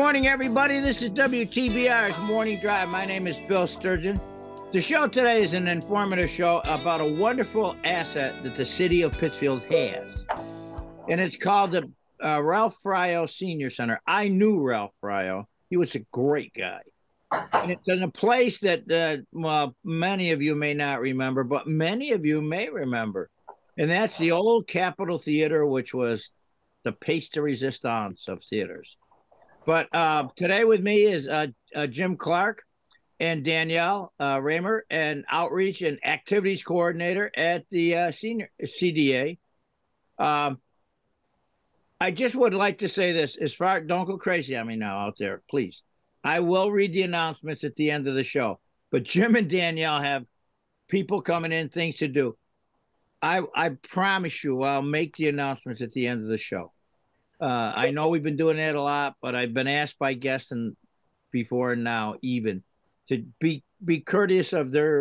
morning, everybody. This is WTBR's Morning Drive. My name is Bill Sturgeon. The show today is an informative show about a wonderful asset that the city of Pittsfield has. And it's called the Ralph Fryo Senior Center. I knew Ralph Fryo. He was a great guy. And it's in a place that many of you may not remember, but many of you may remember. And that's the old Capitol Theater, which was the piece de resistance of theaters. But today with me is Jim Clark and Danielle Raymer, and Outreach and Activities Coordinator at the Senior CDA. I just would like to say this. Don't go crazy on me now out there, please. I will read the announcements at the end of the show. But Jim and Danielle have people coming in, things to do. I promise you I'll make the announcements at the end of the show. I know we've been doing that a lot, but I've been asked by guests and before and now even to be courteous of their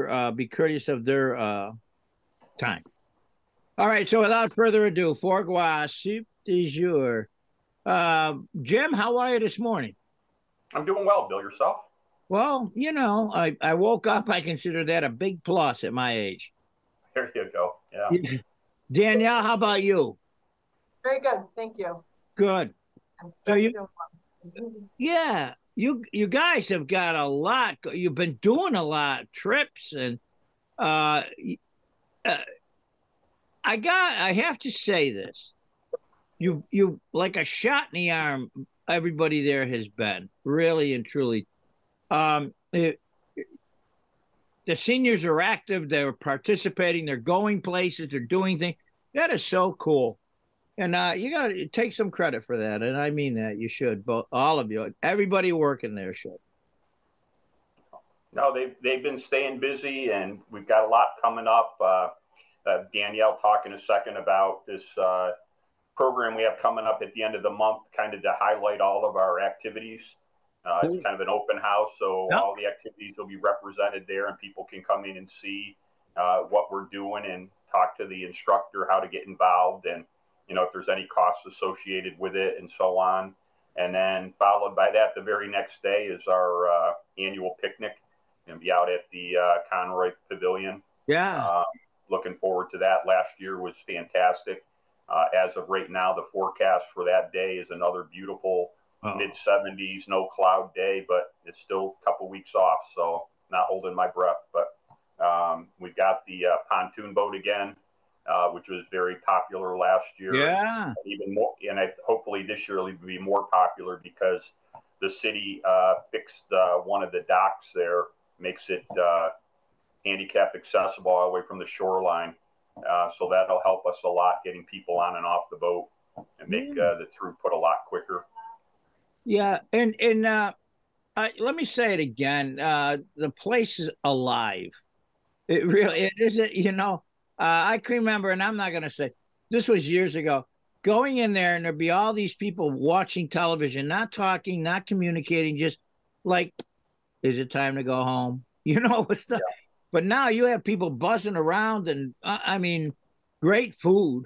time. All right, so without further ado, fourgois soup du jour. Jim, how are you this morning? I'm doing well, Bill. Yourself? Well, you know, I woke up. I consider that a big plus at my age. There you go. Yeah. Danielle, how about you? Very good, thank you. Good. So you guys have got a lot. You've been doing a lot of trips, and I have to say this. You like a shot in the arm. Everybody there has been really and truly. The seniors are active. They're participating. They're going places. They're doing things. That is so cool. And you got to take some credit for that. And I mean that. You should. Both, all of you. Everybody working there should. No, they've been staying busy, and we've got a lot coming up. Danielle talking a second about this program we have coming up at the end of the month, kind of to highlight all of our activities. It's kind of an open house, so all the activities will be represented there, and people can come in and see what we're doing and talk to the instructor how to get involved, and if there's any costs associated with it and so on. And then followed by that, the very next day is our annual picnic, and be out at the Conroy Pavilion. Yeah. Looking forward to that. Last year was fantastic. As of right now, the forecast for that day is another beautiful mid-70s, no cloud day, but it's still a couple weeks off, so not holding my breath. But we've got the pontoon boat again, which was very popular last year. Yeah. Even more, and hopefully this year it'll be more popular because the city fixed one of the docks there, makes it handicap accessible all the way from the shoreline. So that'll help us a lot getting people on and off the boat and make the throughput a lot quicker. Yeah, and let me say it again. The place is alive. It really it isn't. I can remember, and I'm not going to say this was years ago. Going in there, and there'd be all these people watching television, not talking, not communicating, just like, is it time to go home? Stuff. Yeah. But now you have people buzzing around, and I mean, great food,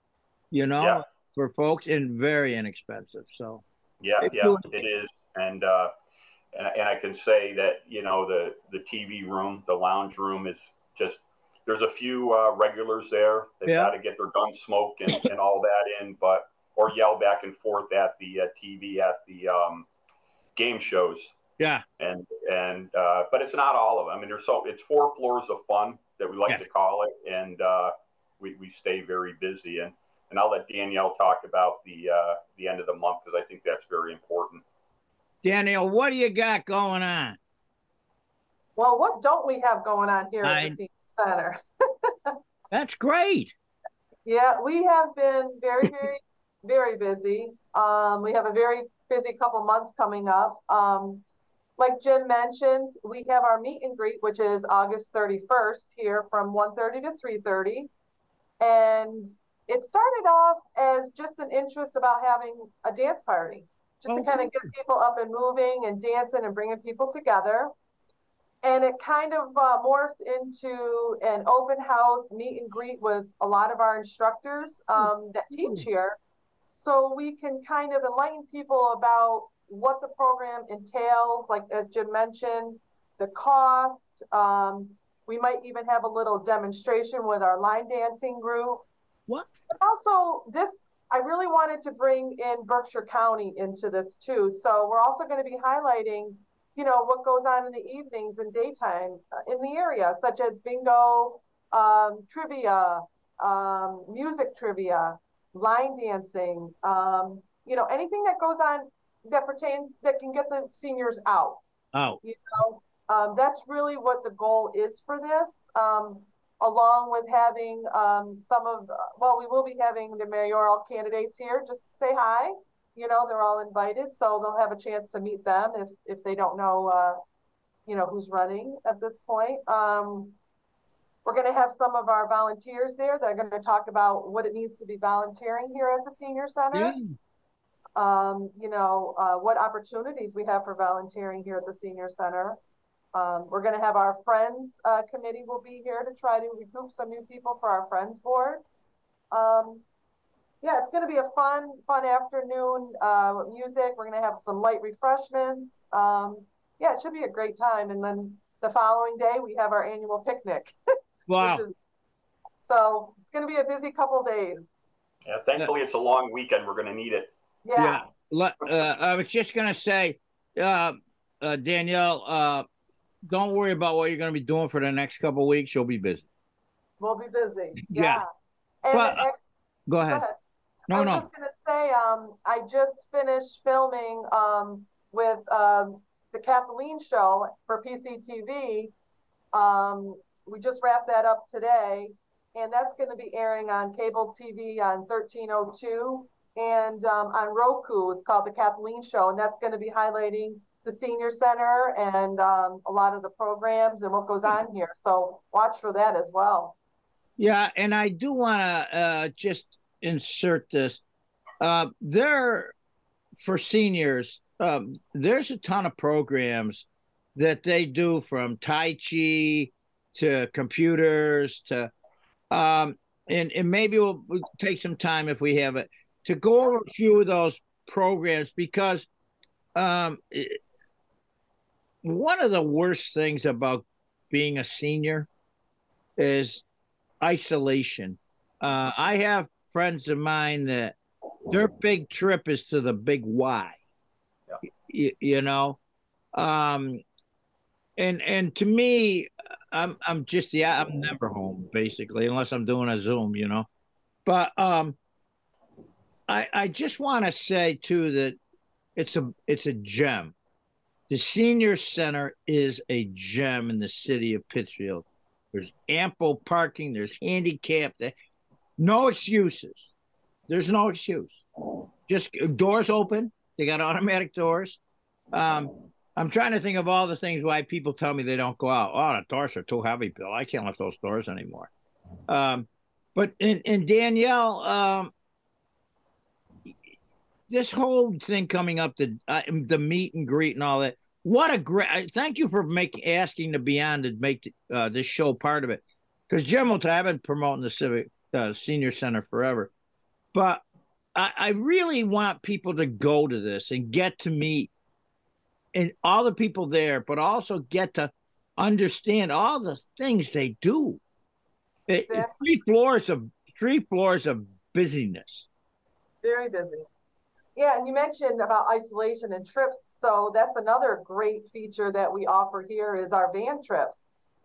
for folks, and very inexpensive. So it is, and I can say that the TV room, the lounge room is just. There's a few regulars there. They've got to get their gun smoke and all that in, or yell back and forth at the TV at the game shows. Yeah. And but it's not all of them. I mean, it's 4 floors of fun that we like to call it, and we stay very busy. And I'll let Danielle talk about the end of the month because I think that's very important. Danielle, what do you got going on? Well, what don't we have going on here at the Senior Center? That's great. Yeah, we have been very, very, very busy. We have a very busy couple months coming up. Like Jim mentioned, we have our meet and greet, which is August 31st here from 1:30 to 3:30. And it started off as just an interest about having a dance party, just to kind of get people up and moving and dancing and bringing people together. And it kind of morphed into an open house meet and greet with a lot of our instructors that teach here. So we can kind of enlighten people about what the program entails, like as Jim mentioned, the cost. We might even have a little demonstration with our line dancing group. What? But also, I really wanted to bring in Berkshire County into this too. So we're also going to be highlighting, what goes on in the evenings and daytime in the area, such as bingo, trivia, music trivia, line dancing, anything that goes on that can get the seniors out. Oh, That's really what the goal is for this. Along with having we will be having the mayoral candidates here just to say hi. They're all invited, so they'll have a chance to meet them if they don't know, who's running at this point. We're going to have some of our volunteers there that are going to talk about what it means to be volunteering here at the senior center. yeah. What opportunities we have for volunteering here at the senior center. We're going to have our Friends committee will be here to try to recruit some new people for our Friends board. It's going to be a fun afternoon with music. We're going to have some light refreshments. It should be a great time. And then the following day, we have our annual picnic. Wow. So it's going to be a busy couple days. Yeah, thankfully, it's a long weekend. We're going to need it. Yeah. I was just going to say, Danielle, don't worry about what you're going to be doing for the next couple of weeks. You'll be busy. We'll be busy. Yeah. And go ahead. I was just going to say, I just finished filming with the Kathleen show for PCTV. We just wrapped that up today, and that's going to be airing on cable TV on 1302 and on Roku. It's called the Kathleen Show, and that's going to be highlighting the senior center and a lot of the programs and what goes on here. So watch for that as well. Yeah, and I do want to just insert this. For seniors, there's a ton of programs that they do, from Tai Chi to computers to, and maybe we'll take some time if we have it to go over a few of those programs, because one of the worst things about being a senior is isolation. I have friends of mine that their big trip is to the Big Y. Yeah. And to me, I'm never home basically, unless I'm doing a Zoom, But I just want to say too that it's a gem. The senior center is a gem in the city of Pittsfield. There's ample parking. There's handicapped. No excuses. There's no excuse. Just doors open. They got automatic doors. I'm trying to think of all the things why people tell me they don't go out. Oh, the doors are too heavy, Bill. I can't lift those doors anymore. But in Danielle, this whole thing coming up, the meet and greet and all that. What a great! Thank you for asking to be on to make this show part of it. Because Jim will I've been promoting the Civic Senior Center forever, but I really want people to go to this and get to meet and all the people there, but also get to understand all the things they do. Three floors of busyness. Very busy. Yeah, and you mentioned about isolation and trips. So that's another great feature that we offer here is our van trips.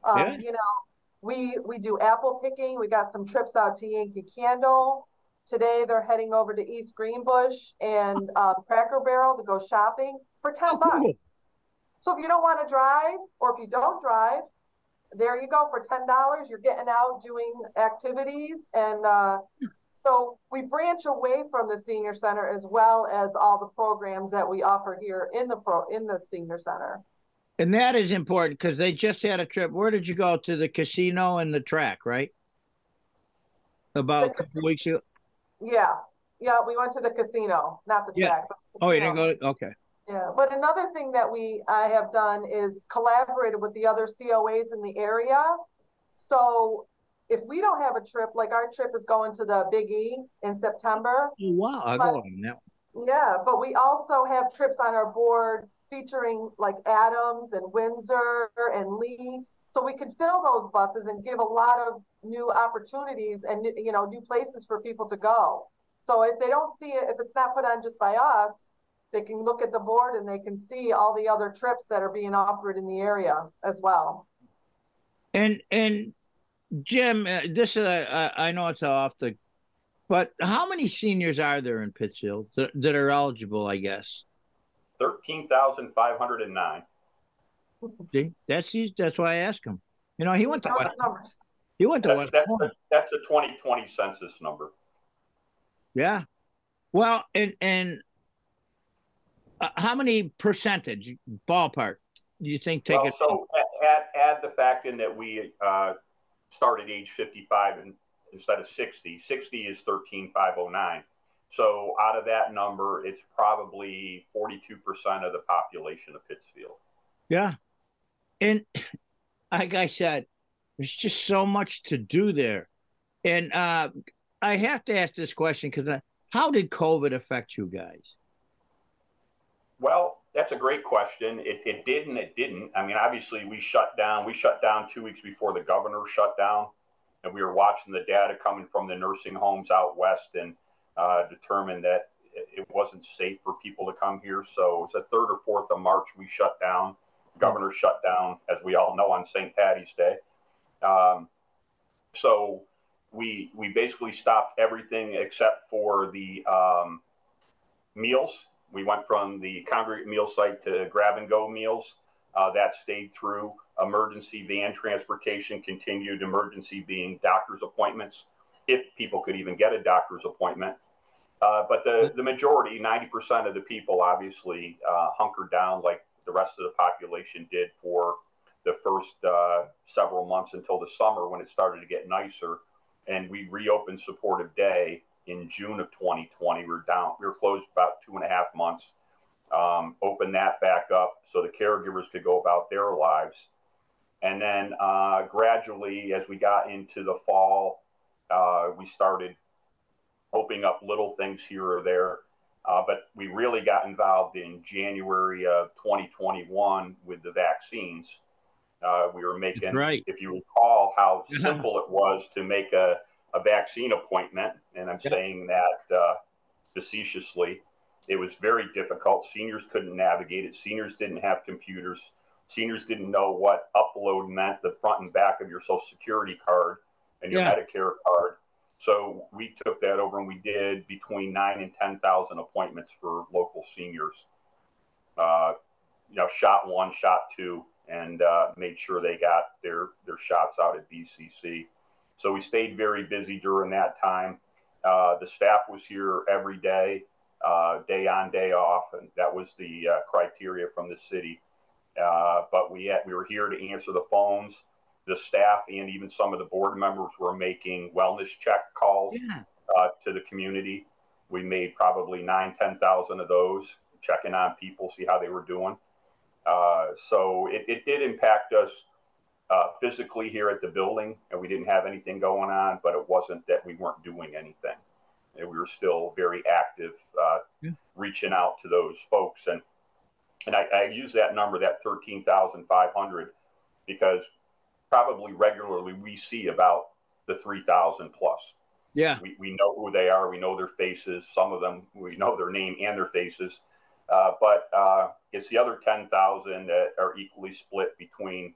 We do apple picking. We got some trips out to Yankee Candle. Today they're heading over to East Greenbush and Cracker Barrel to go shopping for $10. Cool. So if you don't want to drive, or if you don't drive, there you go for $10. You're getting out doing activities, and so we branch away from the senior center as well as all the programs that we offer here in the senior center. And that is important because they just had a trip. Where did you go? To the casino and the track, right? About a couple weeks ago. Yeah, we went to the casino, not the track. Oh, you didn't go? Okay. Yeah, but another thing that I have done is collaborated with the other COAs in the area. So if we don't have a trip, like our trip is going to the Big E in September. Oh, wow, I'll go on that. Yeah, but we also have trips on our board featuring like Adams and Windsor and Lee. So we could fill those buses and give a lot of new opportunities and new places for people to go. So if they don't see it, if it's not put on just by us, they can look at the board and they can see all the other trips that are being offered in the area as well. And Jim, this is I know it's off the, but how many seniors are there in Pittsfield that are eligible? I guess 13,509. see, that's why I asked him. You know, he went to Know West. the numbers. He went to That's West that's Point. that's the 2020 census number. Yeah. Well, and how many percentage ballpark do you think take Well, it? so add the fact in that we started age 55 instead of 60. 60 is 13,509. So out of that number, it's probably 42% of the population of Pittsfield. Yeah. And like I said, there's just so much to do there. And I have to ask this question because how did COVID affect you guys? Well, that's a great question. It did and it didn't. I mean, obviously, we shut down. We shut down 2 weeks before the governor shut down, and we were watching the data coming from the nursing homes out west and determined that it wasn't safe for people to come here. So it was the 3rd or 4th of March we shut down. The governor shut down, as we all know, on St. Patty's Day. So we basically stopped everything except for the meals. We went from the congregate meal site to grab and go meals. That stayed through. Emergency van transportation continued. Emergency being doctor's appointments, if people could even get a doctor's appointment. But the majority, 90% of the people, obviously hunkered down like the rest of the population did for the first several months until the summer when it started to get nicer. And we reopened Supportive Day in June of 2020. We were closed about 2.5 months. Opened that back up so the caregivers could go about their lives. And then gradually, as we got into the fall, we started opening up little things here or there. But we really got involved in January of 2021 with the vaccines. We were making, Right. if you recall, how simple it was to make a vaccine appointment. And I'm saying that facetiously. It was very difficult. Seniors couldn't navigate it. Seniors didn't have computers. Seniors didn't know what upload meant, the front and back of your Social Security card and your Medicare card. So we took that over and we did between 9,000 and 10,000 appointments for local seniors. Shot 1, shot 2, and made sure they got their shots out at BCC. So we stayed very busy during that time. The staff was here every day. Day on, day off, and that was the criteria from the city. But we were here to answer the phones. The staff and even some of the board members were making wellness check calls to the community. We made probably 10,000 of those, checking on people, see how they were doing. So it did impact us physically here at the building, and we didn't have anything going on, but it wasn't that we weren't doing anything. And we were still very active, reaching out to those folks. And I use that number, that 13,500, because probably regularly we see about the 3,000 plus. Yeah. We know who they are. We know their faces. Some of them, we know their name and their faces. But it's the other 10,000 that are equally split between,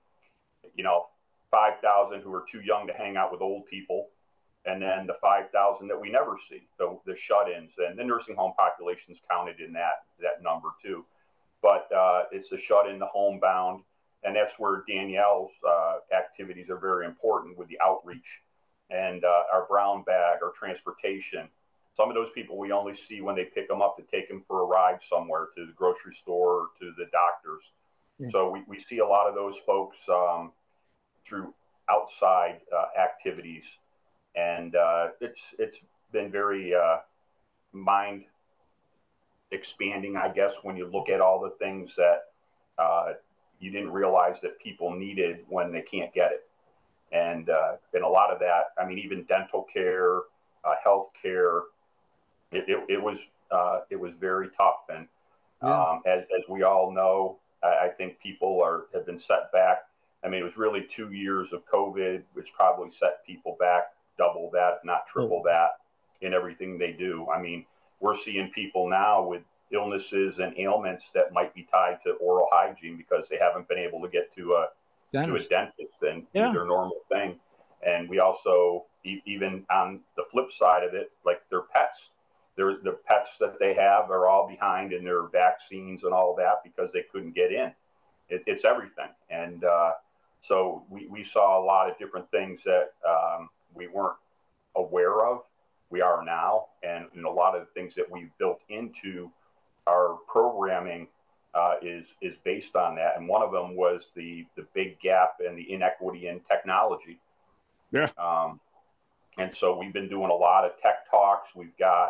5,000 who are too young to hang out with old people, and then the 5,000 that we never see, the shut-ins, and the nursing home population's counted in that number too. But it's the shut-in, the homebound, and that's where Danielle's activities are very important with the outreach and our brown bag, our transportation. Some of those people we only see when they pick them up to take them for a ride somewhere, to the grocery store or to the doctors. Yeah. So we see a lot of those folks through outside activities. And it's been very mind expanding, I guess, when you look at all the things that you didn't realize that people needed when they can't get it. And a lot of that, I mean, even dental care, health care, it was very tough. And Yeah. as we all know, I think people have been set back. I mean, it was really 2 years of COVID, which probably set people back double that, if not triple that, in everything they do. I mean, we're seeing people now with illnesses and ailments that might be tied to oral hygiene because they haven't been able to get to a dentist and do their normal thing. And we also, even on the flip side of it, like their pets, the pets that they have are all behind in their vaccines and all that because they couldn't get in. It's everything. And so we saw a lot of different things that we weren't aware of. We are now. And a lot of the things that we've built into our programming is based on that. And one of them was the big gap and the inequity in technology. Yeah. And so we've been doing a lot of tech talks. We've got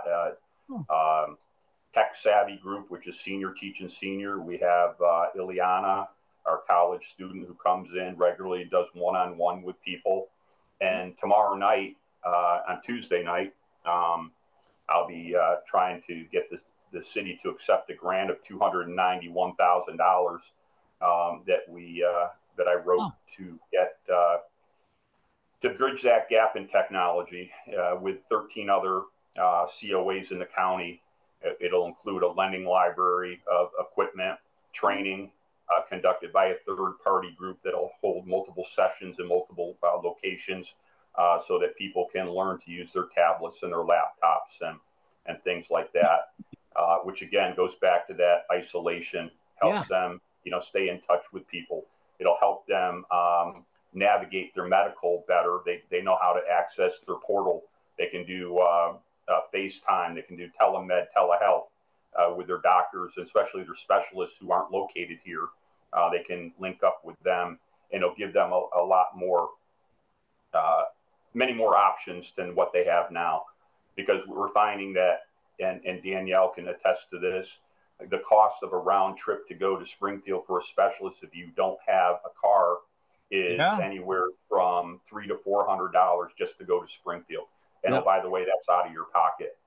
Tech Savvy Group, which is senior teaching senior. We have Ileana, our college student who comes in regularly, does one-on-one with people. And tomorrow night, on Tuesday night, I'll be trying to get the city to accept a grant of $291,000 that I wrote to get to bridge that gap in technology with 13 other COAs in the county. It'll include a lending library of equipment, training conducted by a third-party group that'll hold multiple sessions in multiple locations so that people can learn to use their tablets and their laptops and things like that, which again goes back to that isolation, helps them, stay in touch with people. It'll help them navigate their medical better. They know how to access their portal. They can do FaceTime. They can do telemed, telehealth with their doctors, especially their specialists who aren't located here. They can link up with them, and it'll give them a lot more, many more options than what they have now. Because we're finding that, and Danielle can attest to this, the cost of a round trip to go to Springfield for a specialist if you don't have a car is anywhere from $300 to $400 just to go to Springfield. And oh, by the way, that's out of your pocket.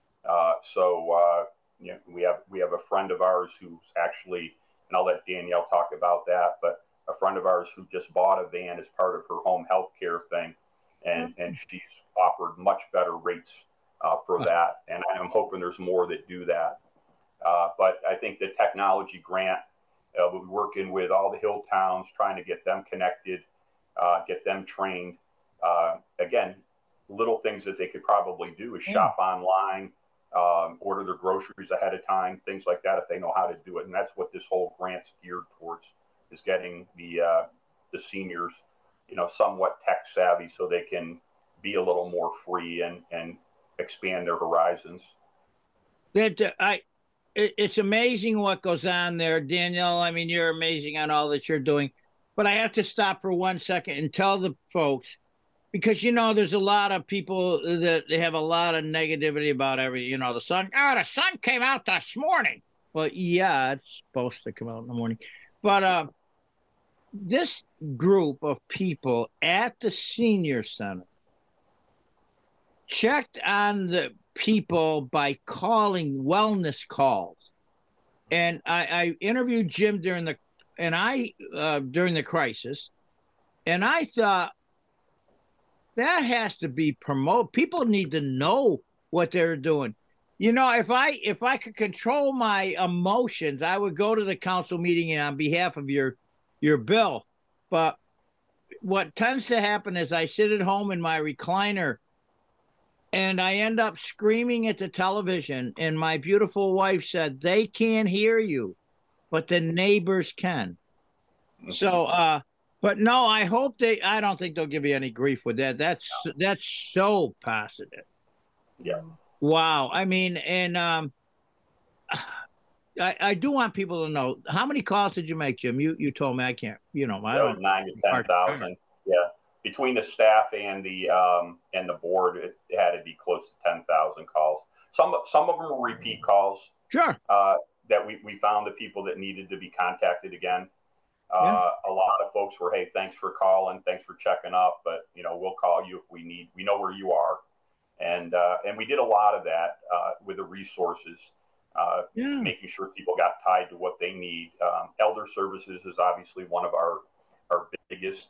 We have a friend of ours who's actually, and I'll let Danielle talk about that, but a friend of ours who just bought a van as part of her home health care thing, and she's offered much better rates for that. And I'm hoping there's more that do that. But I think the technology grant, we'll be working with all the hill towns, trying to get them connected, get them trained. Again, little things that they could probably do is shop online, order their groceries ahead of time, things like that, if they know how to do it. And that's what this whole grant's geared towards, is getting the seniors, somewhat tech savvy so they can be a little more free and expand their horizons. It's amazing what goes on there, Danielle. I mean, you're amazing on all that you're doing. But I have to stop for 1 second and tell the folks, because, there's a lot of people that they have a lot of negativity about everything. The sun came out this morning. Well, yeah, it's supposed to come out in the morning. But this group of people at the senior center checked on the people by calling wellness calls. And I interviewed Jim during the crisis, and I thought that has to be promoted. People need to know what they're doing. If I could control my emotions, I would go to the council meeting and on behalf of your bill. But what tends to happen is I sit at home in my recliner and I end up screaming at the television. And my beautiful wife said, they can't hear you, but the neighbors can. So, but no, I don't think they'll give you any grief with that. That's so positive. Yeah. Wow. I mean, and I do want people to know, how many calls did you make, Jim? You told me. I can't, I don't 9,000 to 10,000. Yeah. Between the staff and the board, it had to be close to 10,000 calls. Some of them were repeat calls. Sure. That we found the people that needed to be contacted again. A lot of folks were, hey, thanks for calling, thanks for checking up, but we'll call you if we need. We know where you are. And we did a lot of that with the resources, making sure people got tied to what they need. Elder Services is obviously one of our biggest,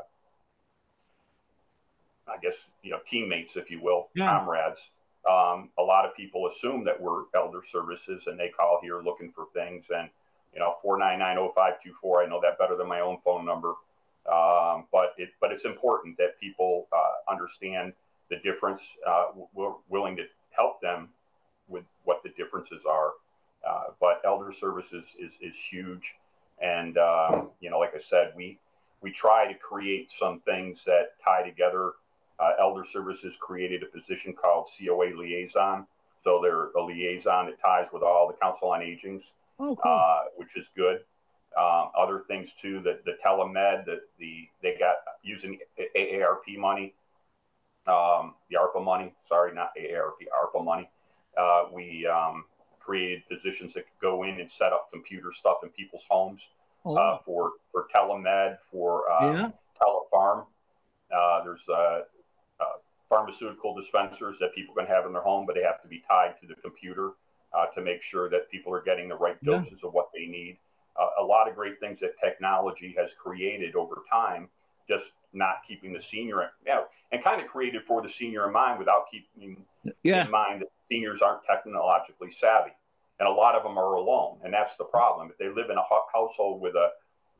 I guess, teammates, if you will, comrades. A lot of people assume that we're Elder Services, and they call here looking for things. And 499-0524. I know that better than my own phone number. But it's important that people understand the difference. We're willing to help them with what the differences are. But Elder Services is huge. And, like I said, we try to create some things that tie together. Elder Services created a position called COA Liaison. So they're a liaison that ties with all the Council on Agings, which is good. Other things too, the telemed, they got using AARP money, the ARPA money. Sorry, not AARP, ARPA money. We created positions that could go in and set up computer stuff in people's homes for telemed, for telefarm. There's pharmaceutical dispensers that people can have in their home, but they have to be tied to the computer to make sure that people are getting the right doses of what they need. A lot of great things that technology has created over time, just not keeping the senior, and kind of created for the senior in mind without keeping in mind that seniors aren't technologically savvy. And a lot of them are alone. And that's the problem. If they live in a household with a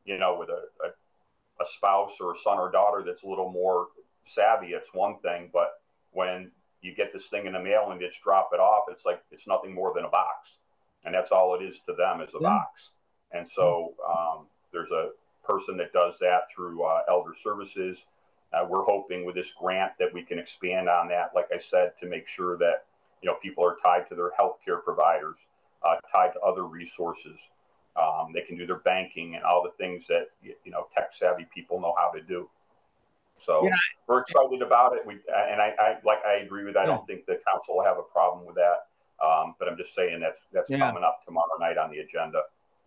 spouse or a son or daughter that's a little more savvy, it's one thing. But when you get this thing in the mail and just drop it off, it's like it's nothing more than a box. And that's all it is to them, is a box. And so there's a person that does that through Elder Services. We're hoping with this grant that we can expand on that, like I said, to make sure that people are tied to their healthcare providers, tied to other resources. They can do their banking and all the things that tech savvy people know how to do. So we're excited about it. I agree with that. I don't think the council will have a problem with that. But I'm just saying that's coming up tomorrow night on the agenda.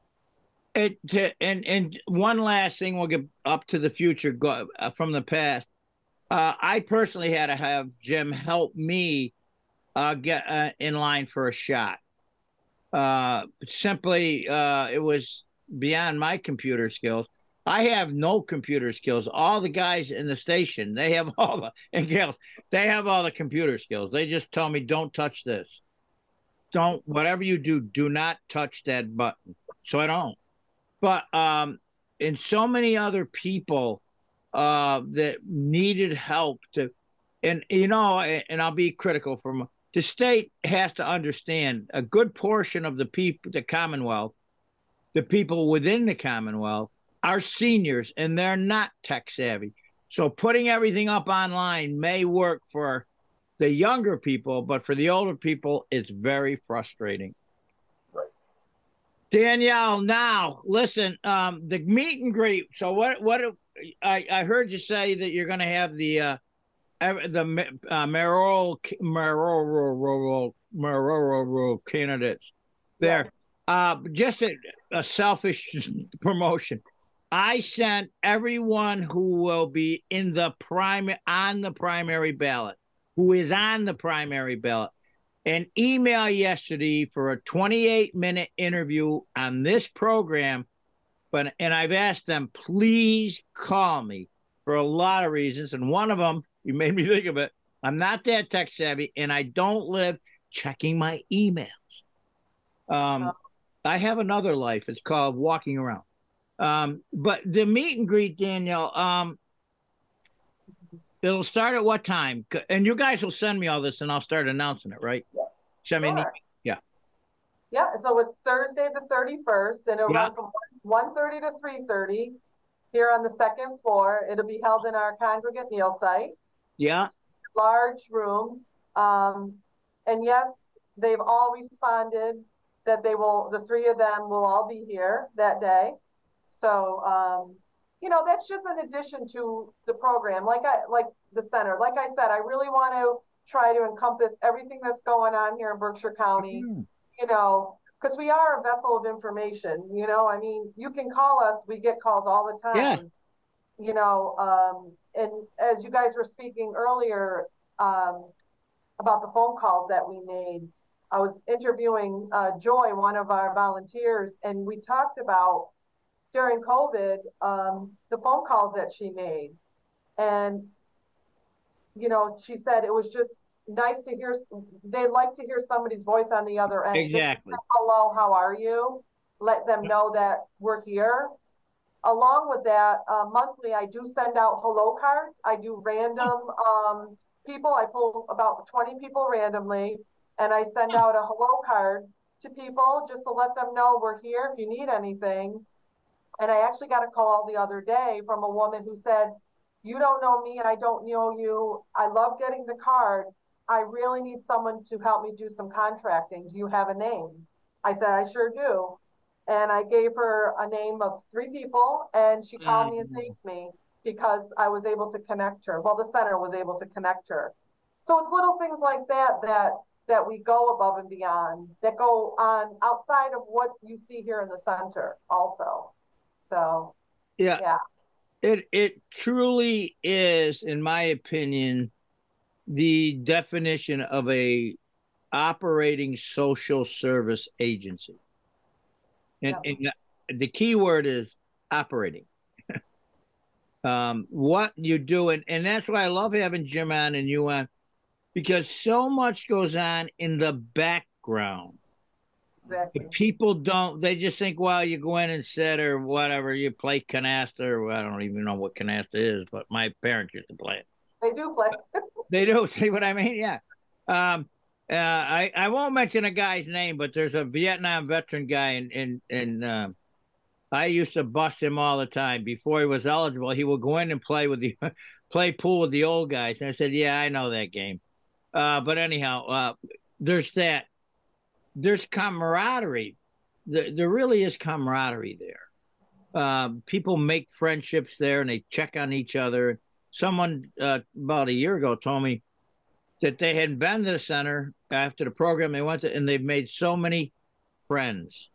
And one last thing, we'll get up to the future from the past. I personally had to have Jim help me get in line for a shot. Simply, it was beyond my computer skills. I have no computer skills. All the guys in the station, they have all the computer skills. They just tell me, don't touch this. Whatever you do not touch that button. So I don't. But and so many other people that needed help and I'll be critical from the state has to understand a good portion of the people, the Commonwealth, the people within the Commonwealth are seniors and they're not tech savvy. So putting everything up online may work for the younger people, but for the older people, it's very frustrating. Danielle, now listen, the meet and greet. So what I heard you say that you're going to have the mayoral candidates there. Just a selfish promotion. I sent everyone who will be on the primary ballot, who is on the primary ballot, an email yesterday for a 28-minute interview on this program. And I've asked them, please call me for a lot of reasons. And one of them, you made me think of it, I'm not that tech savvy and I don't live checking my emails. I have another life. It's called walking around. But the meet and greet, Danielle, it'll start at what time? And you guys will send me all this and I'll start announcing it, right? Send me Yeah, so it's Thursday the 31st, and it'll run from 1:30 to 3:30 here on the second floor. It'll be held in our congregate meal site. Yeah. Large room. And yes, they've all responded that the three of them will all be here that day. So, that's just an addition to the program. Like the center, like I said, I really want to try to encompass everything that's going on here in Berkshire County, because we are a vessel of information, I mean, you can call us, we get calls all the time, and as you guys were speaking earlier, about the phone calls that we made. I was interviewing Joy, one of our volunteers, and we talked about during COVID, the phone calls that she made. And, she said it was just nice to hear, they like to hear somebody's voice on the other end. Exactly. Just hello, how are you? Let them know that we're here. Along with that, monthly, I do send out hello cards. I do random people. I pull about 20 people randomly, and I send out a hello card to people just to let them know we're here if you need anything. And I actually got a call the other day from a woman who said, you don't know me and I don't know you. I love getting the card. I really need someone to help me do some contracting. Do you have a name? I said, I sure do. And I gave her a name of 3 people, and she called me and thanked me because I was able to connect her. Well, the center was able to connect her. So it's little things like that we go above and beyond, that go on outside of what you see here in the center also. So yeah. It truly is, in my opinion, the definition of a operating social service agency. And the key word is operating. What you do, and that's why I love having Jim on and you on, because so much goes on in the background. Exactly. People they just think, well, you go in and sit or whatever, you play canasta, or I don't even know what canasta is, but my parents used to play it. They do play. They do. See what I mean? Yeah. I won't mention a guy's name, but there's a Vietnam veteran guy, and I used to bust him all the time. Before he was eligible, he would go in and play pool with the old guys. And I said, yeah, I know that game. But anyhow, there's that. There's camaraderie. There really is camaraderie there. People make friendships there, and they check on each other. Someone about a year ago told me that they had been to the center after the program they went to, and they've made so many friends.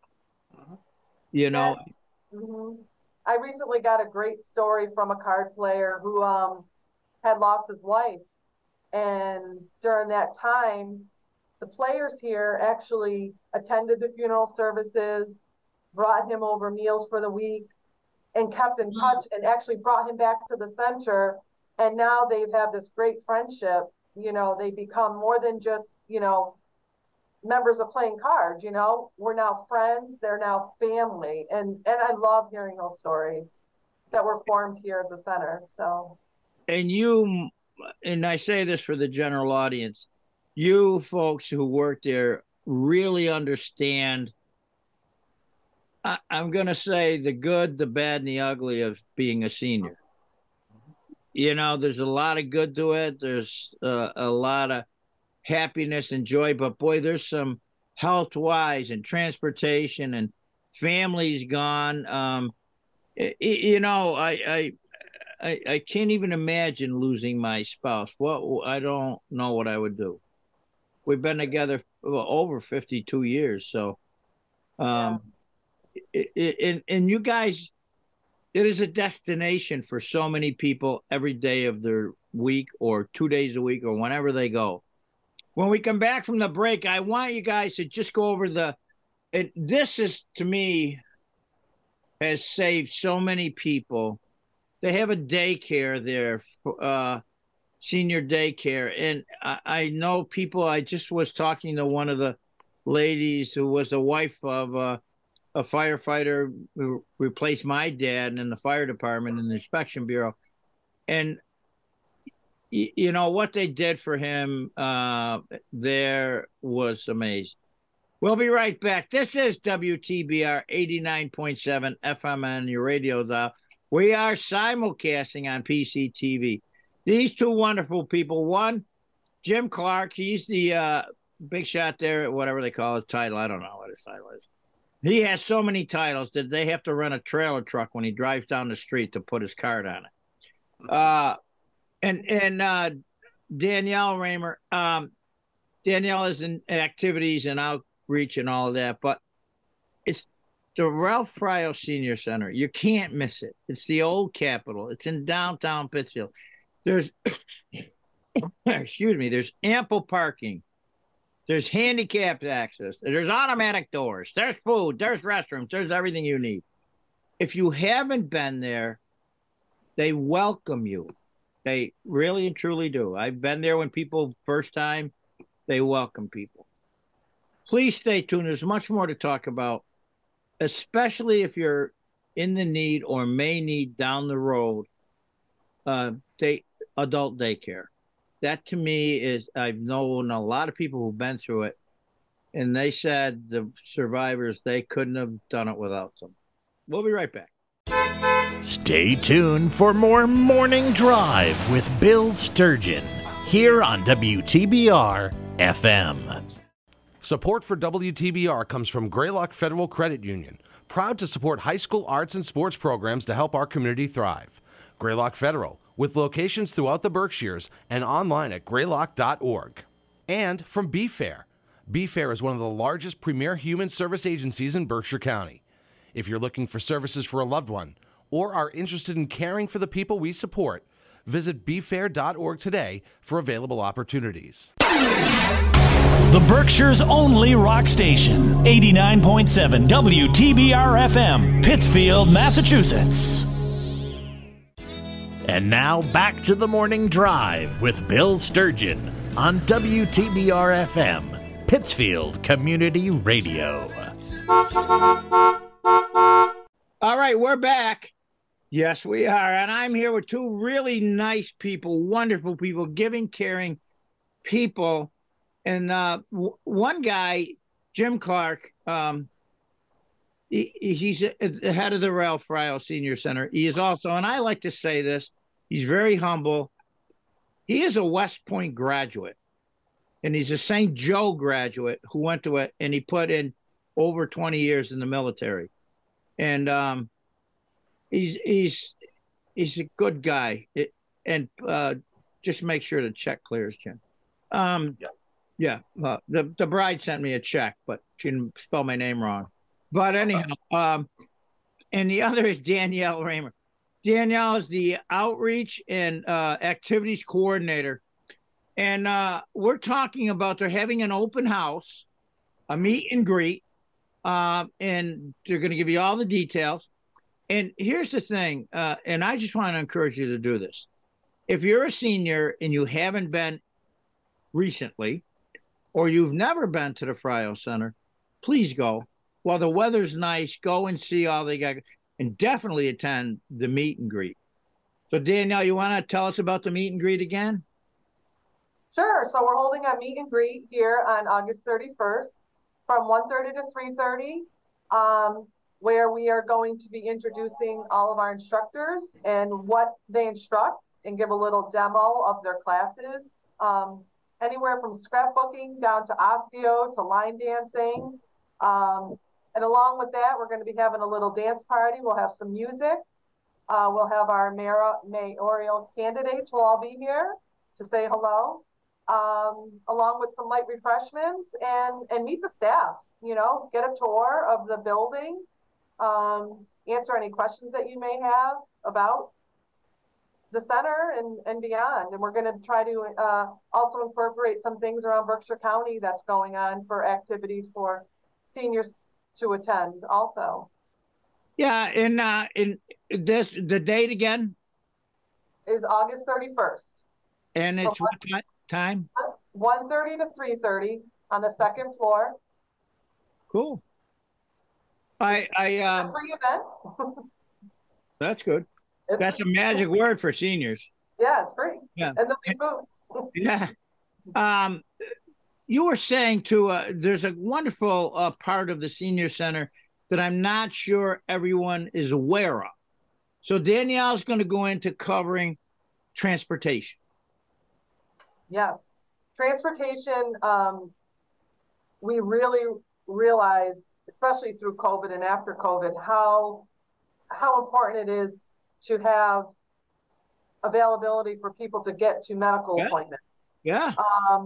I recently got a great story from a card player who had lost his wife. And during that time, the players here actually attended the funeral services, brought him over meals for the week, and kept in touch, and actually brought him back to the center. And now they've had this great friendship. They become more than just, members of playing cards. We're now friends. They're now family. And I love hearing those stories that were formed here at the center. So, and I say this for the general audience, you folks who work there really understand, I'm going to say, the good, the bad, and the ugly of being a senior. There's a lot of good to it. There's a lot of happiness and joy, but boy, there's some health-wise and transportation and families gone. I can't even imagine losing my spouse. I don't know what I would do. We've been together over 52 years. So, and you guys, it is a destination for so many people every day of their week or 2 days a week or whenever they go. When we come back from the break, I want you guys to just go over this is, to me, has saved so many people. They have a daycare there, senior daycare. And I know people, I just was talking to one of the ladies who was the wife of a firefighter who replaced my dad in the fire department in the inspection bureau. And, what they did for him there was amazing. We'll be right back. This is WTBR 89.7 FM on your radio dial. We are simulcasting on PCTV. These two wonderful people. One, Jim Clark. He's the big shot there, whatever they call his title. I don't know what his title is. He has so many titles that they have to run a trailer truck when he drives down the street to put his card on it. And Danielle Raymer. Danielle is in activities and outreach and all of that, but it's the Ralph Fryo Senior Center. You can't miss it. It's the old Capitol. It's in downtown Pittsfield. There's excuse me, there's ample parking. There's handicapped access. There's automatic doors. There's food. There's restrooms. There's everything you need. If you haven't been there, they welcome you. They really and truly do. I've been there when people first time, they welcome people. Please stay tuned. There's much more to talk about, especially if you're in the need or may need down the road adult daycare. That to me is, I've known a lot of people who've been through it, and they said the survivors, they couldn't have done it without them. We'll be right back. Stay tuned for more Morning Drive with Bill Sturgeon here on WTBR FM. Support for WTBR comes from Greylock Federal Credit Union, proud to support high school arts and sports programs to help our community thrive. Greylock Federal, with locations throughout the Berkshires and online at greylock.org. And from BeFair. BeFair is one of the largest premier human service agencies in Berkshire County. If you're looking for services for a loved one or are interested in caring for the people we support, visit befair.org today for available opportunities. The Berkshire's only rock station, 89.7 WTBR FM, Pittsfield, Massachusetts. And now back to the Morning Drive with Bill Sturgeon on WTBR FM, Pittsfield Community Radio. All right, we're back. Yes, we are. And I'm here with two really nice people, wonderful people, giving, caring people. And one guy, Jim Clark, he's the head of the Ralph Fryo Senior Center. He is also, and I like to say this, he's very humble. He is a West Point graduate, and he's a St. Joe graduate who went to it, and he put in over 20 years in the military. And he's a good guy. Just make sure the check clears, Jim. Yeah. The bride sent me a check, but she didn't spell my name wrong. But anyhow, and the other is Danielle Raymer. Danielle is the outreach and activities coordinator. And we're talking about they're having an open house, a meet and greet, and they're going to give you all the details. And here's the thing, and I just want to encourage you to do this. If you're a senior and you haven't been recently, or you've never been to the Fryo Center, please go. While the weather's nice, go and see all they got, and definitely attend the meet and greet. So Danielle, you want to tell us about the meet and greet again? Sure. So we're holding a meet and greet here on August 31st from 1:30 to 3:30, where we are going to be introducing all of our instructors and what they instruct and give a little demo of their classes. Anywhere from scrapbooking down to osteo to line dancing. And along with that, we're going to be having a little dance party. We'll have some music. We'll have our mayoral candidates will all be here to say hello, along with some light refreshments and meet the staff, get a tour of the building, answer any questions that you may have about the center and beyond. And we're going to try to also incorporate some things around Berkshire County that's going on for activities for seniors to attend also. Yeah, and the date again is August 31st. And it's what time? 1:30 to 3:30 on the second floor. Cool. Free event. That's good. That's a magic word for seniors. Yeah, it's free. Yeah. And there'll be food. Yeah. You were saying too, there's a wonderful part of the senior center that I'm not sure everyone is aware of. So Danielle's going to go into covering transportation. Yes. Transportation, we really realize, especially through COVID and after COVID, how important it is to have availability for people to get to medical appointments. Yeah.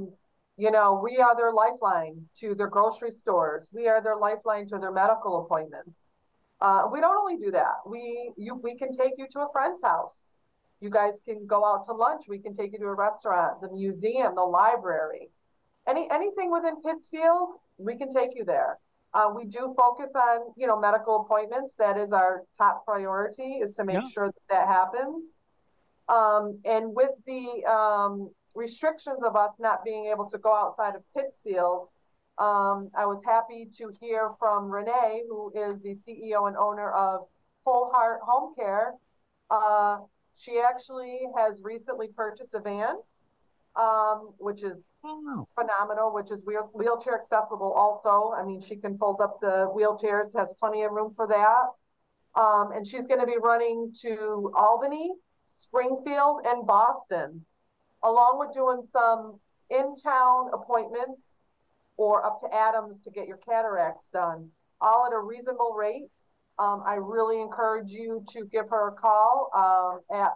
We are their lifeline to their grocery stores. We are their lifeline to their medical appointments. We don't only do that. We can take you to a friend's house. You guys can go out to lunch. We can take you to a restaurant, the museum, the library, anything within Pittsfield, we can take you there. We do focus on, medical appointments. That is our top priority, is to make sure that happens. And with the restrictions of us not being able to go outside of Pittsfield, I was happy to hear from Renee, who is the CEO and owner of Whole Heart Home Care. She actually has recently purchased a van, which is phenomenal, which is wheelchair accessible also. I mean, she can fold up the wheelchairs, has plenty of room for that. And she's going to be running to Albany, Springfield, and Boston, along with doing some in-town appointments or up to Adams to get your cataracts done, all at a reasonable rate. I really encourage you to give her a call at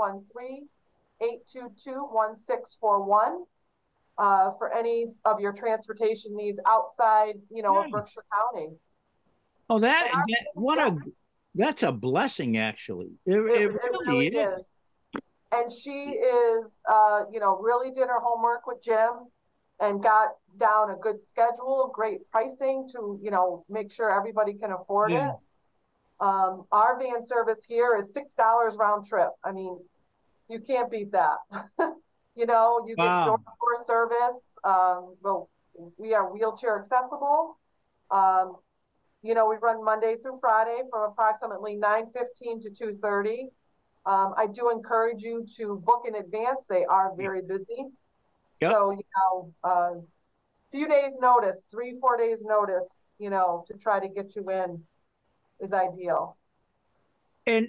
413-822-1641 for any of your transportation needs outside, of Berkshire County. Oh, that's a blessing, actually. It really is. And she is, really did her homework with Jim and got down a good schedule, great pricing to, make sure everybody can afford it. Our van service here is $6 round trip. I mean, you can't beat that. You get door-to-door service. Well, we are wheelchair accessible. We run Monday through Friday from approximately 9:15 to 2:30. I do encourage you to book in advance. They are very busy. Yep. So, few days notice, 3-4 days notice, to try to get you in is ideal. And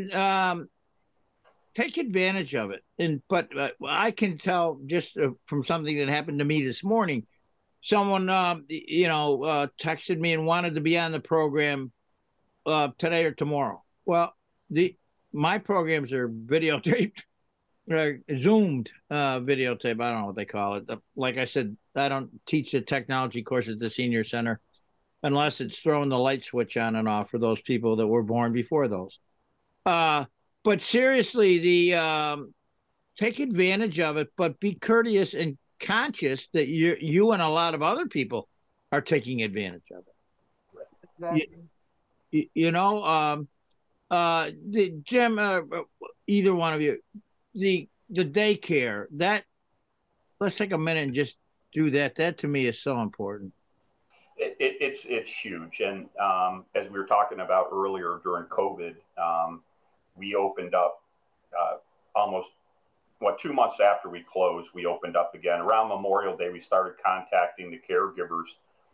take advantage of it. But I can tell just from something that happened to me this morning. Someone, texted me and wanted to be on the program today or tomorrow. Well, my programs are videotaped, Zoomed videotape. I don't know what they call it. Like I said, I don't teach the technology course at the senior center unless it's throwing the light switch on and off for those people that were born before those. But seriously, take advantage of it, but be courteous and conscious that you and a lot of other people are taking advantage of it. Exactly. Jim, either one of you, the daycare, that, let's take a minute and just do that. That to me is so important. It's huge. And as we were talking about earlier during COVID, we opened up almost 2 months after we closed, we opened up again. Around Memorial Day, we started contacting the caregivers.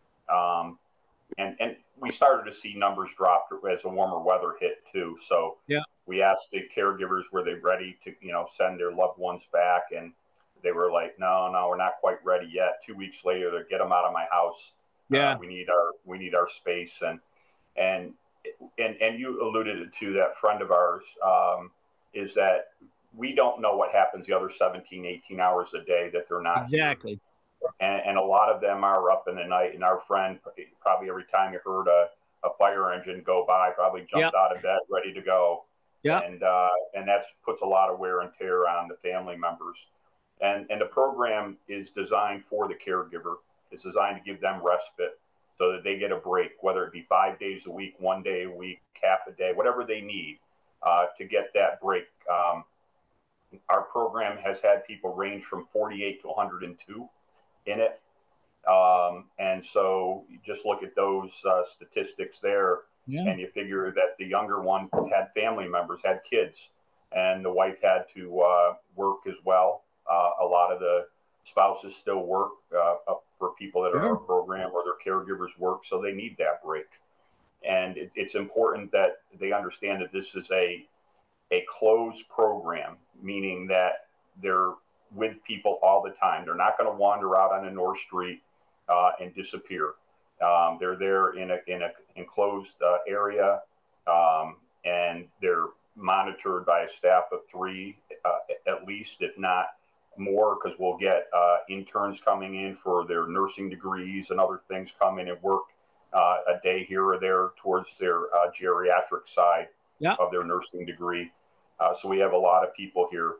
And we started to see numbers drop as the warmer weather hit too. So we asked the caregivers, were they ready to, send their loved ones back? And they were like, no, we're not quite ready yet. 2 weeks later, to get them out of my house. We need our space. And you alluded to that friend of ours, is that we don't know what happens the other 17, 18 hours a day that they're not exactly. And a lot of them are up in the night. And our friend, probably every time he heard a fire engine go by, probably jumped out of bed, ready to go. And that puts a lot of wear and tear on the family members. And the program is designed for the caregiver. It's designed to give them respite so that they get a break, whether it be 5 days a week, 1 day a week, half a day, whatever they need to get that break. Our program has had people range from 48 to 102 in it. And so you just look at those statistics there, and you figure that the younger one had family members, had kids, and the wife had to work as well. A lot of the spouses still work for people that are in our program, or their caregivers work, so they need that break. And it's important that they understand that this is a closed program, meaning that they're with people all the time. They're not going to wander out on a North Street and disappear. They're there in an enclosed area, and they're monitored by a staff of 3 at least, if not more, because we'll get interns coming in for their nursing degrees and other things, come in and work a day here or there towards their geriatric side of their nursing degree. So we have a lot of people here.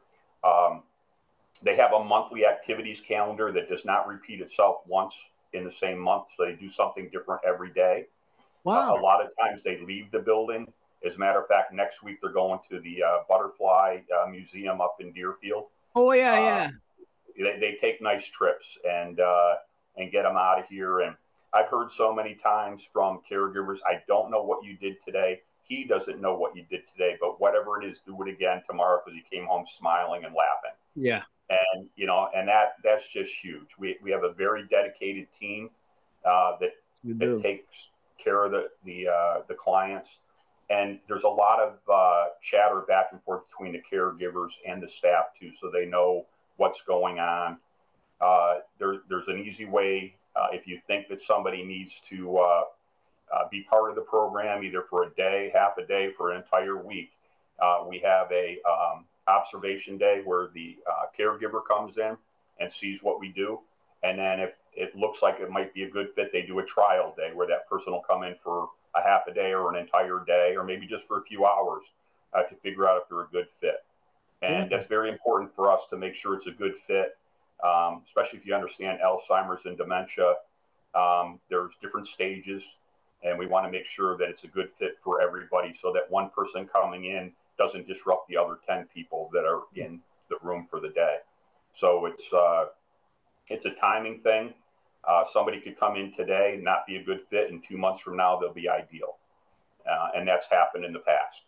They have a monthly activities calendar that does not repeat itself once in the same month. So they do something different every day. Wow. A lot of times they leave the building. As a matter of fact, next week they're going to the Butterfly Museum up in Deerfield. Oh, yeah. They take nice trips and get them out of here. And I've heard so many times from caregivers, I don't know what you did today. He doesn't know what you did today, but whatever it is, do it again tomorrow because he came home smiling and laughing. Yeah. And, and that's just huge. We have a very dedicated team that takes care of the clients. And there's a lot of chatter back and forth between the caregivers and the staff too, so they know what's going on. There's an easy way if you think that somebody needs to be part of the program, either for a day, half a day, for an entire week. We have a observation day where the caregiver comes in and sees what we do. And then if it looks like it might be a good fit, they do a trial day where that person will come in for a half a day or an entire day, or maybe just for a few hours to figure out if they're a good fit. And that's very important for us to make sure it's a good fit, especially if you understand Alzheimer's and dementia. There's different stages, and we want to make sure that it's a good fit for everybody so that one person coming in doesn't disrupt the other 10 people that are in the room for the day. So it's a timing thing. Somebody could come in today and not be a good fit, and 2 months from now they'll be ideal, and that's happened in the past.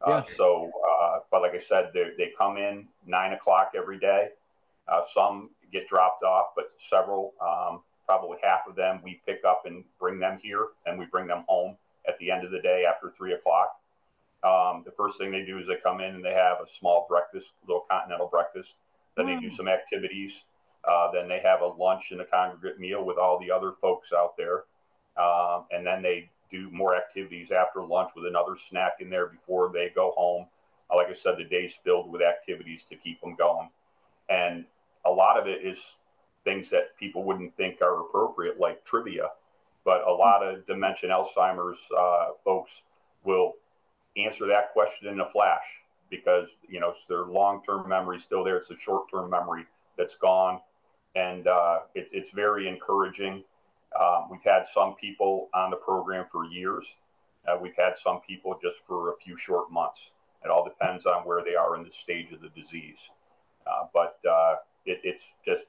But like I said, they come in 9 o'clock every day. Some get dropped off, but several, probably half of them, we pick up and bring them here, and we bring them home at the end of the day after 3 o'clock. The first thing they do is they come in and they have a small breakfast, little continental breakfast. Then they do some activities. Then they have a lunch and a congregate meal with all the other folks out there. And then they do more activities after lunch with another snack in there before they go home. Like I said, the day's filled with activities to keep them going. And a lot of it is things that people wouldn't think are appropriate, like trivia. But a lot of dementia and Alzheimer's folks will answer that question in a flash because, it's their long-term memory still there. It's a short-term memory that's gone. And it's very encouraging. We've had some people on the program for years. We've had some people just for a few short months. It all depends on where they are in the stage of the disease. But it's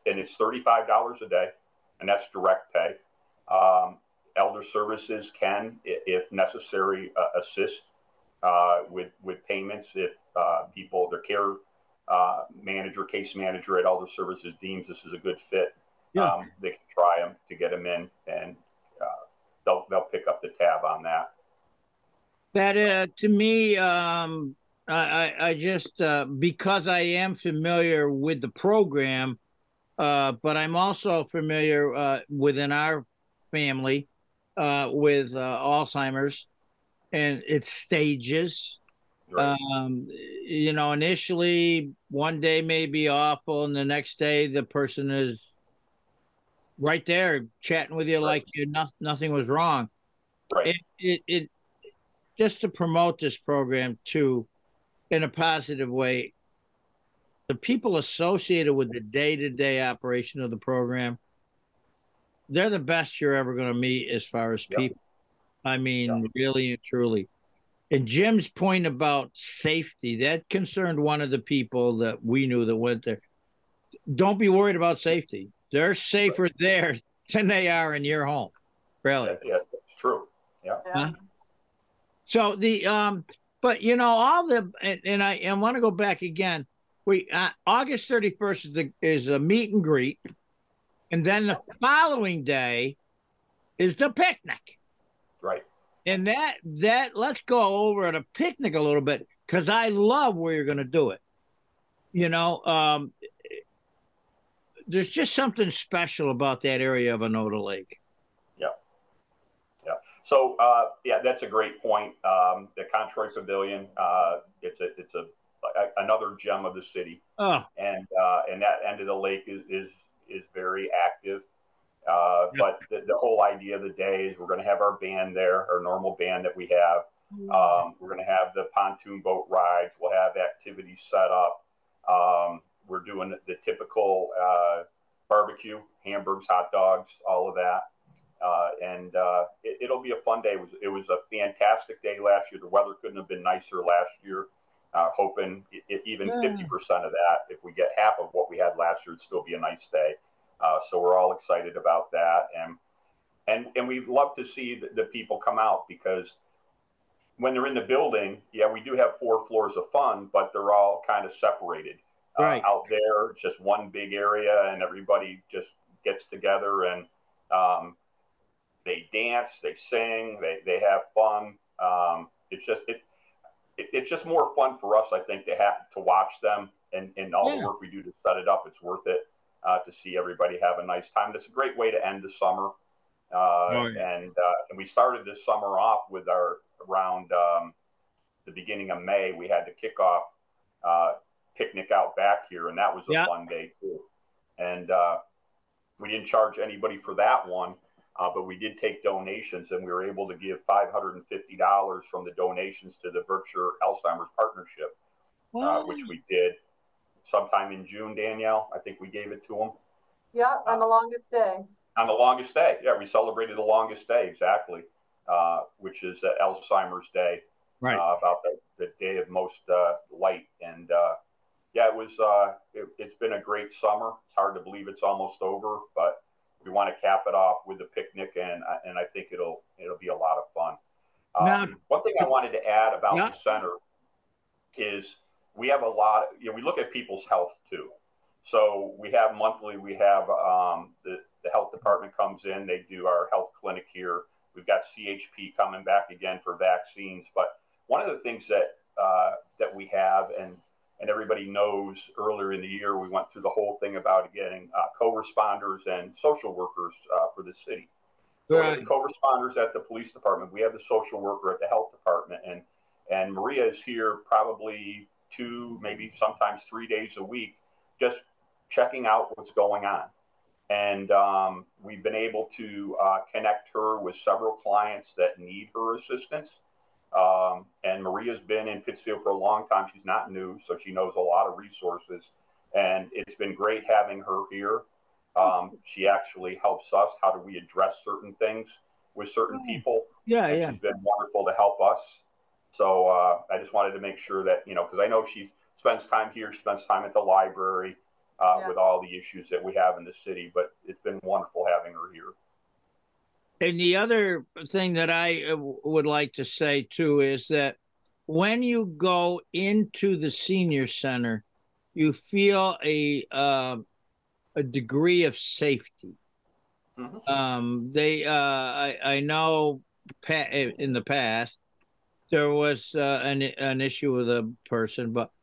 $35 a day, and that's direct pay. Elder Services can, if necessary, assist with payments if their care manager, case manager at Elder Services deems this is a good fit. They can try them to get them in, and they'll pick up the tab on that. That to me, I just because I am familiar with the program, but I'm also familiar within our family with Alzheimer's and its stages. Right. Initially one day may be awful, and the next day the person is right there chatting with you like nothing was wrong. Right. It just to promote this program too, in a positive way. The people associated with the day-to-day operation of the program, they're the best you're ever going to meet as far as people. I mean, really and truly. And Jim's point about safety, that concerned one of the people that we knew that went there. Don't be worried about safety. They're safer there than they are in your home. Really. Yeah, it's true. Yeah. So but all the, and I want to go back again. We August 31st is a meet and greet, and then the following day is the picnic. Right. And that let's go over the picnic a little bit, because I love where you're going to do it. There's just something special about that area of Onoda Lake. Yeah. So that's a great point. The Controy Pavilion, it's another gem of the city. Oh. And that end of the lake is very active. But the whole idea of the day is we're going to have our band there, our normal band that we have. We're going to have the pontoon boat rides. We'll have activities set up. We're doing the typical barbecue, hamburgers, hot dogs, all of that. It'll be a fun day. It was a fantastic day last year. The weather couldn't have been nicer last year. Hoping even 50% of that, if we get half of what we had last year, it'd still be a nice day. So we're all excited about that. And we'd love to see the people come out, because when they're in the building, we do have 4 floors of fun, but they're all kind of separated. Right. Out there, it's just one big area, and everybody just gets together, and they dance, they sing, they have fun. It's just more fun for us, I think, to watch them, and all the work we do to set it up. It's worth it to see everybody have a nice time. It's a great way to end the summer. And we started this summer off with around the beginning of May. We had the kickoff picnic out back here, and that was a fun day too. And we didn't charge anybody for that one, but we did take donations, and we were able to give $550 from the donations to the Berkshire Alzheimer's Partnership, which we did sometime in June. Danielle, I think we gave it to them. Yeah, on the longest day. On the longest day, we celebrated the longest day, exactly, which is Alzheimer's Day, right? About the day of most light, and it was. It's been a great summer. It's hard to believe it's almost over, but we want to cap it off with a picnic, and I think it'll be a lot of fun. One thing I wanted to add about the center is we have a lot. We look at people's health too. So we have monthly. We have the health department comes in. They do our health clinic here. We've got CHP coming back again for vaccines. But one of the things that we have, and everybody knows, earlier in the year we went through the whole thing about getting co-responders and social workers for the city. So we have the co-responders at the police department. We have the social worker at the health department, and Maria is here probably 2, maybe sometimes 3 days a week, just checking out what's going on. And we've been able to connect her with several clients that need her assistance. And Maria's been in Pittsfield for a long time. She's not new, so she knows a lot of resources. And it's been great having her here. She actually helps us. How do we address certain things with certain people? She's been wonderful to help us. So I just wanted to make sure that, because I know she spends time here, she spends time at the library with all the issues that we have in the city, but it's been wonderful having her here. And the other thing that I would like to say too is that when you go into the senior center, you feel a degree of safety. I know in the past there was an issue with a person, but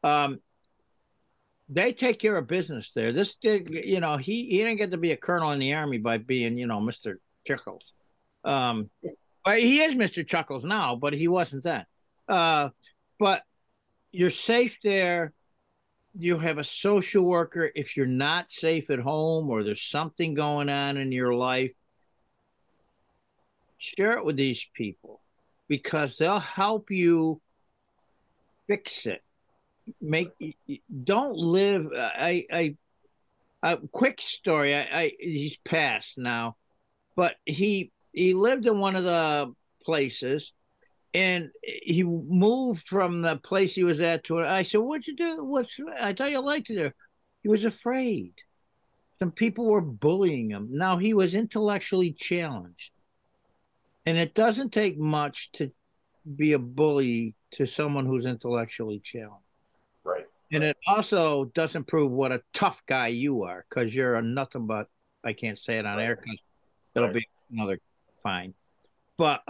they take care of business there. This he didn't get to be a colonel in the Army by being, Mr. Chuckles. But he is Mr. Chuckles now, but he wasn't then. But you're safe there. You have a social worker. If you're not safe at home or there's something going on in your life, share it with these people, because they'll help you fix it. Don't live. A quick story. He's passed now, but he lived in one of the places, and he moved from the place he was at to it. I said, "What'd you do? I thought you liked it there." He was afraid. Some people were bullying him. Now he was intellectually challenged, and it doesn't take much to be a bully to someone who's intellectually challenged. Right. And it also doesn't prove what a tough guy you are, because you're a nothing but, I can't say it on air because it'll be another fine. But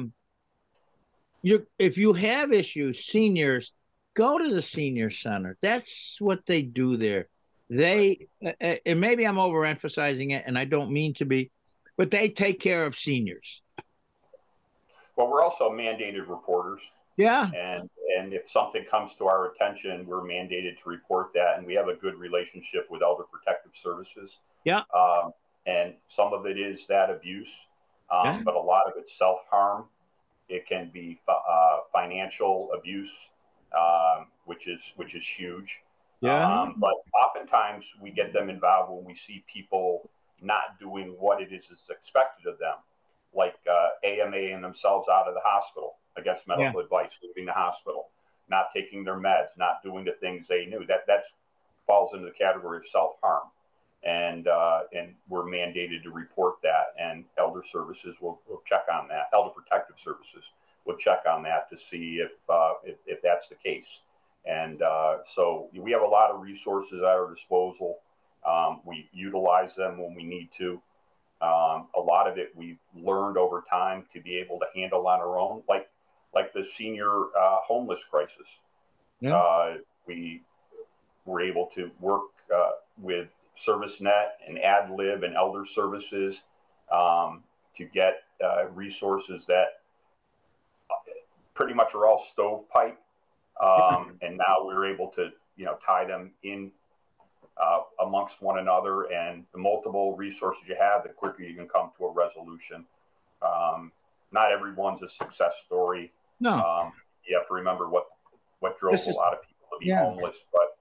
if you have issues, seniors, go to the senior center. That's what they do there. And maybe I'm overemphasizing it, and I don't mean to be, but they take care of seniors. Well, we're also mandated reporters. Yeah. And if something comes to our attention, we're mandated to report that. And we have a good relationship with Elder Protective Services. Yeah. And some of it is that abuse, but a lot of it's self-harm. It can be financial abuse, which is huge. Yeah. But oftentimes we get them involved when we see people not doing what it is expected of them, like AMAing themselves out of the hospital against medical advice, leaving the hospital, not taking their meds, not doing the things they knew. That falls into the category of self-harm. And we're mandated to report that, and elder services will check on that. Elder protective services will check on that to see if that's the case. And so we have a lot of resources at our disposal. We utilize them when we need to. A lot of it we've learned over time to be able to handle on our own, like the senior homeless crisis. Yeah. We were able to work with ServiceNet and AdLib and Elder Services to get resources that pretty much are all stovepipe. And now we're able to, tie them in amongst one another, and the multiple resources you have, the quicker you can come to a resolution. Not everyone's a success story. No. You have to remember what drove a lot of people to be homeless, but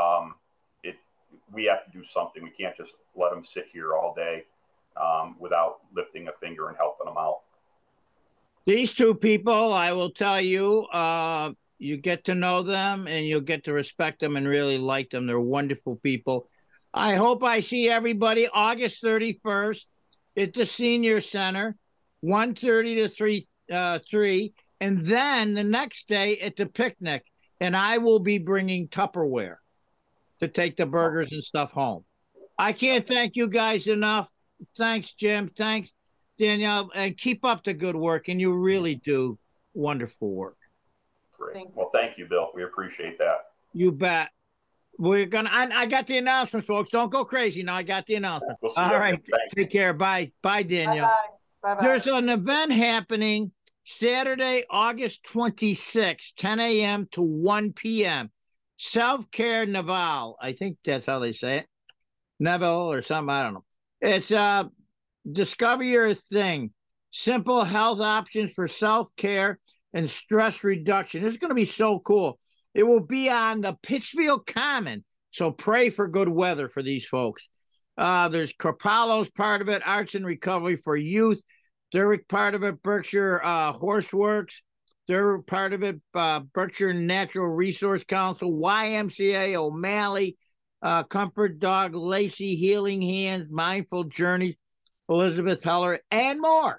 we have to do something. We can't just let them sit here all day without lifting a finger and helping them out. These two people, I will tell you, you get to know them and you'll get to respect them and really like them. They're wonderful people. I hope I see everybody August 31st at the Senior Center, 1:30 to 3, and then the next day at the picnic. And I will be bringing Tupperware to take the burgers and stuff home. I can't thank you guys enough. Thanks, Jim. Thanks, Danielle. And keep up the good work. And you really do wonderful work. Great. Well, thank you, Bill. We appreciate that. You bet. We're going to, I got the announcement, folks. Don't go crazy now. I got the announcement. We'll see All you. right. Take care. Bye. Bye, Danielle. Bye-bye. Bye-bye. There's an event happening Saturday, August 26th, 10 a.m. to 1 p.m. Self-Care Naval. I think that's how they say it. Neville or something. I don't know. It's Discover Your Thing. Simple health options for self-care and stress reduction. This is going to be so cool. It will be on the Pittsfield Common. So pray for good weather for these folks. There's Cropalo's part of it, Arts and Recovery for Youth. They're part of it, Berkshire Horseworks. They're part of it, Berkshire Natural Resource Council, YMCA, O'Malley, Comfort Dog, Lacey, Healing Hands, Mindful Journeys, Elizabeth Heller, and more.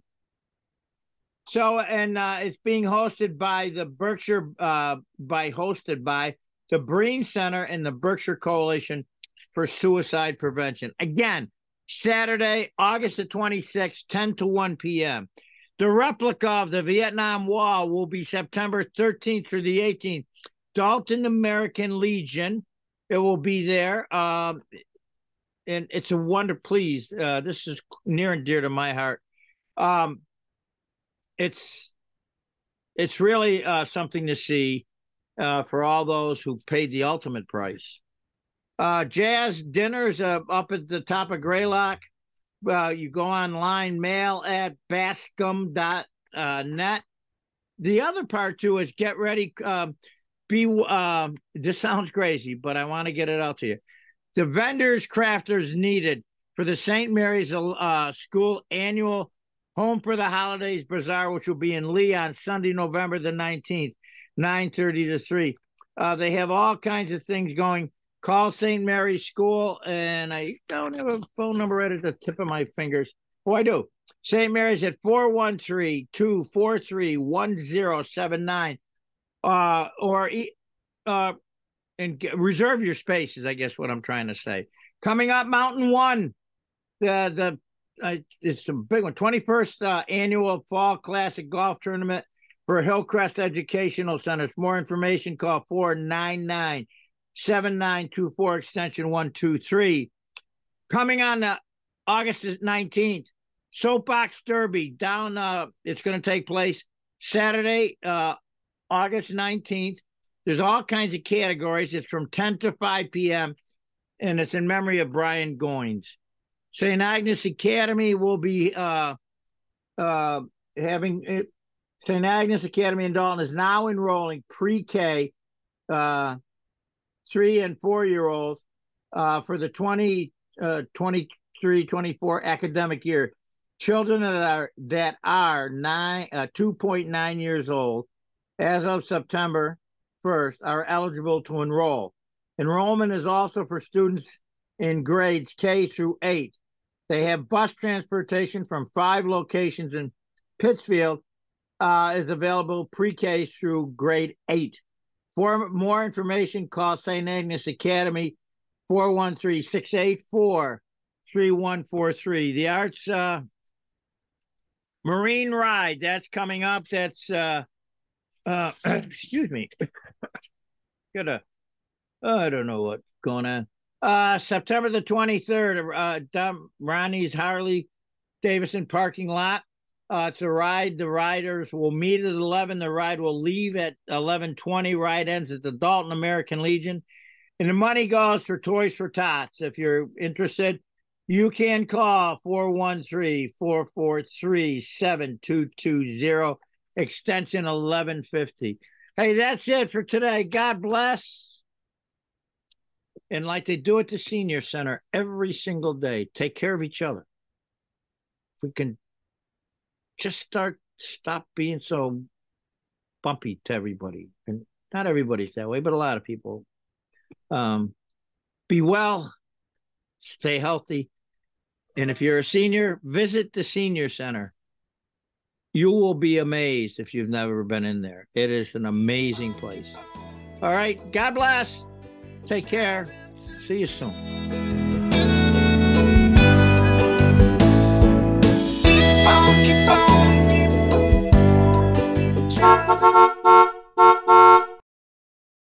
So, and it's being hosted by the the Breen Center and the Berkshire Coalition for Suicide Prevention. Again, Saturday, August the 26th, 10 to 1 p.m. The replica of the Vietnam Wall will be September 13th through the 18th. Dalton American Legion, it will be there. And it's a wonder, please. This is near and dear to my heart. It's really something to see for all those who paid the ultimate price. Jazz dinners up at the top of Greylock. You go online, mail at bascom.net. The other part, too, is get ready. This sounds crazy, but I want to get it out to you. The vendors, crafters needed for the St. Mary's School annual Home for the Holidays Bazaar, which will be in Lee on Sunday, November the 19th, 9:30 to 3. They have all kinds of things going. Call St. Mary's School, and I don't have a phone number right at the tip of my fingers. Oh, I do. St. Mary's at 413-243-1079. Reserve your spaces, I guess what I'm trying to say. Coming up, Mountain One. It's a big one. 21st annual Fall Classic Golf Tournament for Hillcrest Educational Center. For more information, call 499-7924, extension 123. Coming on August 19th, Soapbox Derby down. It's going to take place Saturday, August 19th. There's all kinds of categories. It's from 10 to 5 p.m., and it's in memory of Brian Goins. St. Agnes Academy will be having it. St. Agnes Academy in Dalton is now enrolling pre-K 3 and 4-year-olds for the 23-24 academic year. Children that are 2.9 years old as of September 1st are eligible to enroll. Enrollment is also for students in grades K through 8. They have bus transportation from 5 locations in Pittsfield is available pre-K through grade 8. For more information, call St. Agnes Academy 413-684-3143. The Arts Marine Ride, that's coming up. That's excuse me. I don't know what's going on. September the 23rd, Ronnie's Harley Davidson parking lot. It's a ride. The riders will meet at 11. The ride will leave at 11:20. Ride ends at the Dalton American Legion. And the money goes for Toys for Tots. If you're interested, you can call 413-443-7220, extension 1150. Hey, that's it for today. God bless. And like they do at the Senior Center every single day, take care of each other. If we can just stop being so bumpy to everybody. And not everybody's that way, but a lot of people. Be well, stay healthy. And if you're a senior, visit the Senior Center. You will be amazed if you've never been in there. It is an amazing place. All right. God bless. Take care. See you soon. Keep on.